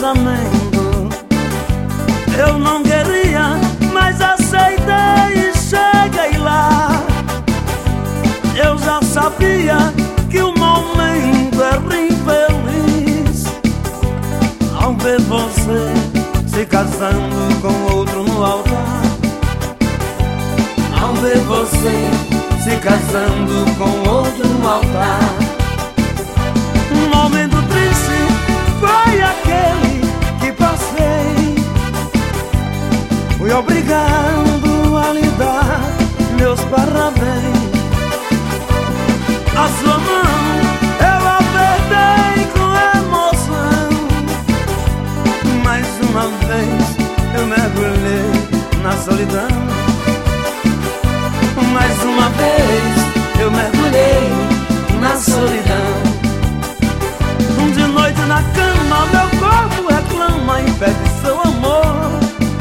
casamento. Eu não queria, mas aceitei e cheguei lá. Eu já sabia que o momento era infeliz ao ver você se casando com outro no altar. Ao ver você se casando com outro no altar. Um momento triste foi aquele que passei. Fui obrigado a lhe dar meus parabéns. A sua mão eu apertei com emoção. Mais uma vez eu mergulhei na solidão. Mais uma vez eu mergulhei na solidão. De noite na cama meu corpo reclama e pede seu amor.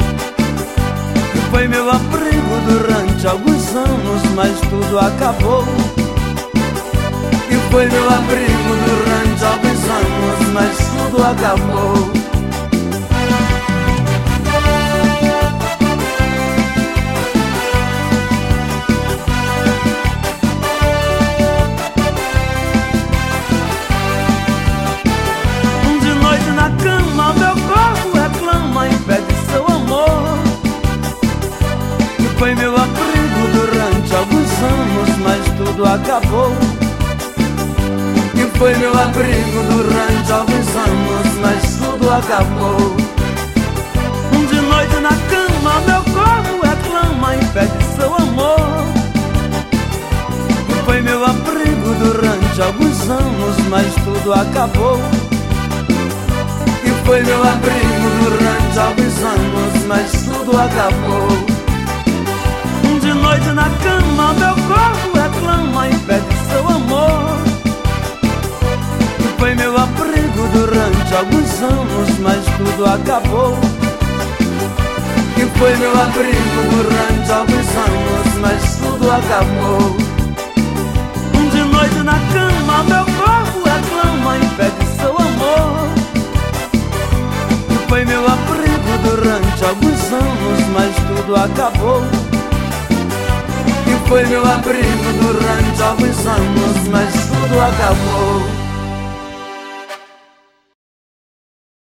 Foi meu abrigo durante alguns anos, mas tudo acabou. E foi meu abrigo durante alguns anos, mas tudo acabou. Na cama meu corpo reclama e pede seu amor. E foi meu abrigo durante alguns anos, mas tudo acabou. E foi meu abrigo durante alguns anos, mas tudo acabou. De noite na cama meu corpo reclama e pede seu amor. E foi meu abrigo durante alguns anos, mas tudo acabou. Foi meu abrigo durante alguns anos, mas tudo acabou. De noite na cama meu corpo reclama e pede seu amor. Foi meu abrigo durante alguns anos, mas tudo acabou. E foi meu abrigo durante alguns anos, mas tudo acabou. De noite na cama meu corpo reclama e pede seu amor. Foi meu abrigo durante alguns anos, mas tudo acabou. E foi meu abrigo durante alguns anos, mas tudo acabou.